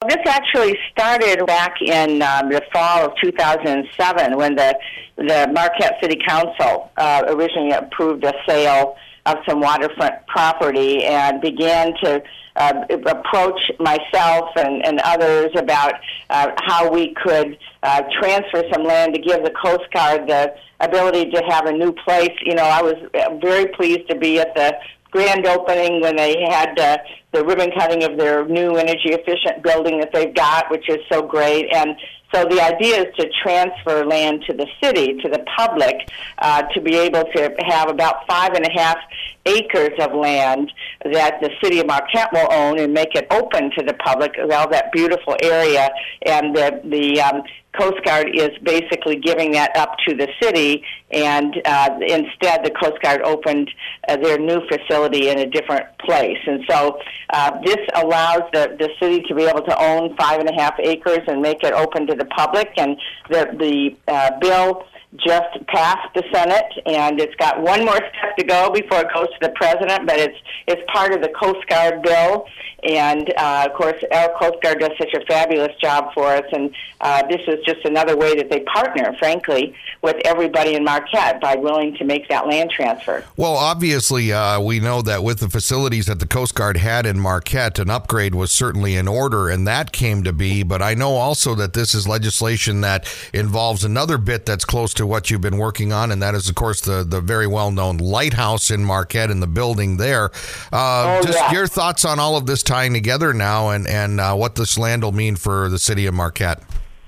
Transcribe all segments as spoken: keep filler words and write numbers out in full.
this actually started back in um, the fall of two thousand seven when the the Marquette City Council uh, originally approved a sale of some waterfront property and began to uh, approach myself and, and others about uh, how we could uh, transfer some land to give the Coast Guard the ability to have a new place. You know, I was very pleased to be at the grand opening when they had uh, the ribbon cutting of their new energy-efficient building that they've got, which is so great. And so the idea is to transfer land to the city, to the public, uh, to be able to have about five and a half acres of land that the city of Marquette will own and make it open to the public, all that beautiful area. And the, the um, Coast Guard is basically giving that up to the city, and uh, instead the Coast Guard opened uh, their new facility in a different place. And so uh, this allows the, the city to be able to own five and a half acres and make it open to the public. And the, the uh, bill just passed the Senate, and it's got one more step to go before it goes to the president, but it's it's part of the Coast Guard bill. And, uh, of course, our Coast Guard does such a fabulous job for us, and uh, this is just another way that they partner, frankly, with everybody in Marquette by willing to make that land transfer. Well, obviously, uh, we know that with the facilities that the Coast Guard had in Marquette, an upgrade was certainly in order, and that came to be. But I know also that this is legislation that involves another bit that's close to what you've been working on, and that is, of course, the, the very well-known lighthouse in Marquette and the building there. Uh, oh, just yeah. your thoughts on all of this tying together now, and, and uh, what this land will mean for the city of Marquette.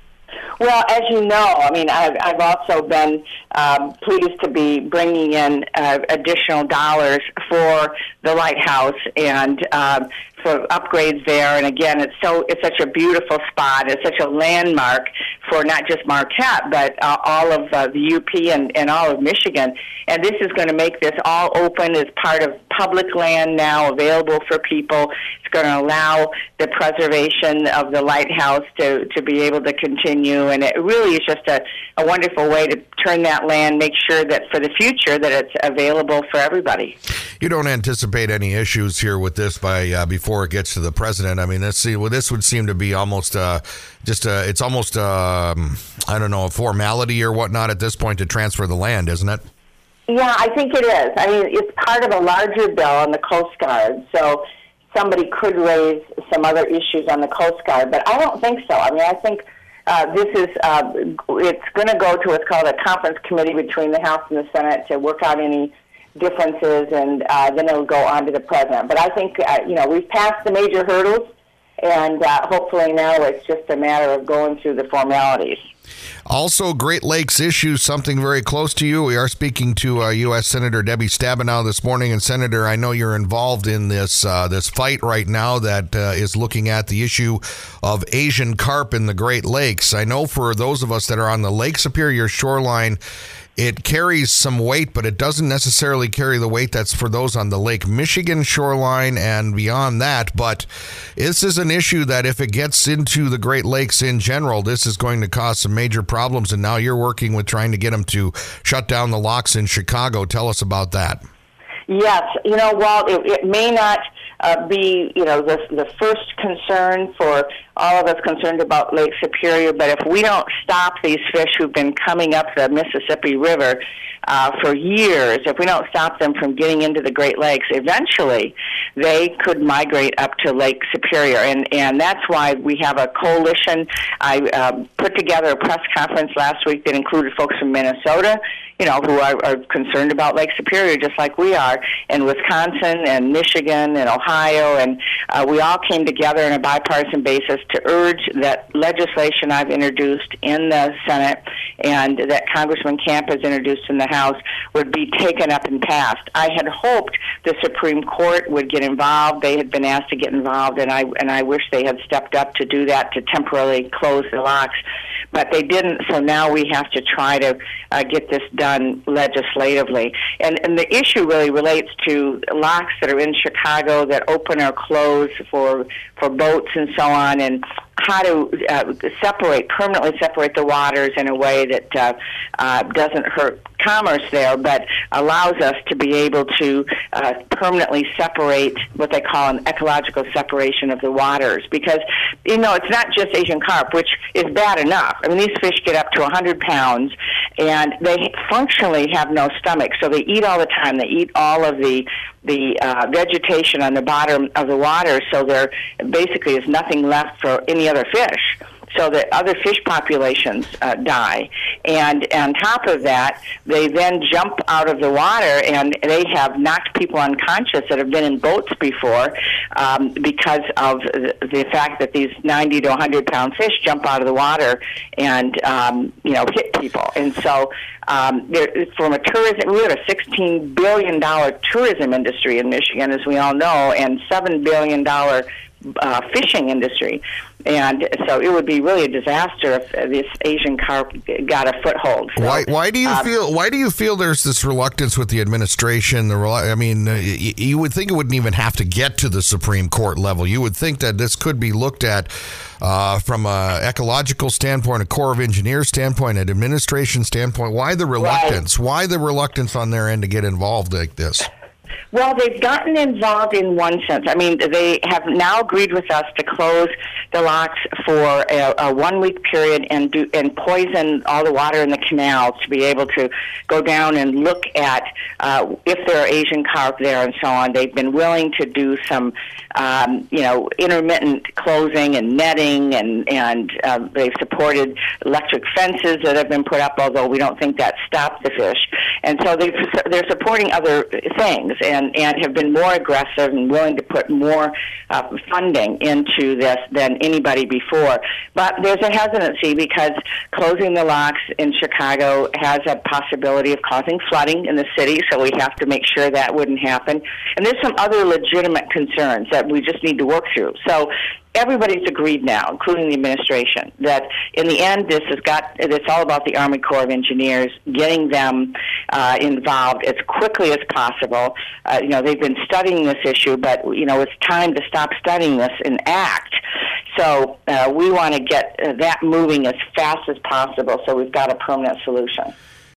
Well, as you know, I mean, I've, I've also been um, pleased to be bringing in uh, additional dollars for the lighthouse and um, for upgrades there. And again, it's so it's such a beautiful spot. It's such a landmark for not just Marquette, but uh, all of uh, the U P and, and all of Michigan. And this is going to make this all open as part of public land now available for people. It's going to allow the preservation of the lighthouse to, to be able to continue. And it really is just a, a wonderful way to turn that land, make sure that for the future that it's available for everybody. You don't anticipate any issues here with this by uh, before it gets to the president. I mean, this, see, well, this would seem to be almost uh, just a, it's almost, um, I don't know, a formality or whatnot at this point to transfer the land, isn't it? Yeah, I think it is. I mean, it's part of a larger bill on the Coast Guard, so somebody could raise some other issues on the Coast Guard, but I don't think so. I mean, I think uh, this is, uh, it's going to go to what's called a conference committee between the House and the Senate to work out any differences, and uh, then it'll go on to the president. But I think, uh, you know, we've passed the major hurdles, and uh, hopefully now it's just a matter of going through the formalities. Also, Great Lakes issue, something very close to you. We are speaking to uh, U S Senator Debbie Stabenow this morning. And, Senator, I know you're involved in this uh, this fight right now that uh, is looking at the issue of Asian carp in the Great Lakes. I know for those of us that are on the Lake Superior shoreline, it carries some weight, but it doesn't necessarily carry the weight that's for those on the Lake Michigan shoreline and beyond that. But this is an issue that if it gets into the Great Lakes in general, this is going to cause some major problems. And now you're working with trying to get them to shut down the locks in Chicago. Tell us about that. Yes. You know, while it, it may not uh, be, you know, the, the first concern for all of us concerned about Lake Superior, but if we don't stop these fish who've been coming up the Mississippi River uh, for years, if we don't stop them from getting into the Great Lakes, eventually they could migrate up to Lake Superior. And, and that's why we have a coalition. I uh, put together a press conference last week that included folks from Minnesota, you know, who are, are concerned about Lake Superior just like we are, and Wisconsin and Michigan and Ohio. And uh, we all came together on a bipartisan basis to urge that legislation I've introduced in the Senate and that Congressman Camp has introduced in the House would be taken up and passed. I had hoped the Supreme Court would get involved. They had been asked to get involved, and I and I wish they had stepped up to do that, to temporarily close the locks. But they didn't, so now we have to try to uh, get this done legislatively. And, and the issue really relates to locks that are in Chicago that open or close for for boats and so on, and how to uh, separate, permanently separate the waters in a way that uh, uh, doesn't hurt commerce there, but allows us to be able to uh, permanently separate what they call an ecological separation of the waters. Because, you know, it's not just Asian carp, which is bad enough. I mean, these fish get up to one hundred pounds, and they functionally have no stomach, so they eat all the time. They eat all of the the uh, vegetation on the bottom of the water, so there basically is nothing left for any other fish. So that other fish populations uh, die. And on top of that, they then jump out of the water, and they have knocked people unconscious that have been in boats before um, because of the, the fact that these ninety to one hundred pound fish jump out of the water and, um, you know, hit people. And so um, there, from a tourism, we have a sixteen billion dollars tourism industry in Michigan, as we all know, and seven billion dollars Uh, fishing industry, and so it would be really a disaster if this Asian carp got a foothold. So, why? Why do you um, feel? Why do you feel there's this reluctance with the administration? The I mean, uh, you, you would think it wouldn't even have to get to the Supreme Court level. You would think that this could be looked at uh, from a ecological standpoint, a Corps of Engineers standpoint, an administration standpoint. Why the reluctance? Right. Why the reluctance on their end to get involved like this? Well, they've gotten involved in one sense. I mean, they have now agreed with us to close the locks for a, a one-week period and do and poison all the water in the canals to be able to go down and look at uh, if there are Asian carp there and so on. They've been willing to do some, um, you know, intermittent closing and netting, and and uh, they've supported electric fences that have been put up, although we don't think that stopped the fish. And so they've, they're supporting other things, and, and have been more aggressive and willing to put more uh, funding into this than anybody before. But there's a hesitancy because closing the locks in Chicago has a possibility of causing flooding in the city, so we have to make sure that wouldn't happen. And there's some other legitimate concerns that we just need to work through. So everybody's agreed now, including the administration, that in the end, this has got, it's all about the Army Corps of Engineers, getting them uh, involved as quickly as possible. Uh, you know, they've been studying this issue, but, you know, it's time to stop studying this and act. So uh, we want to get uh, that moving as fast as possible so we've got a permanent solution.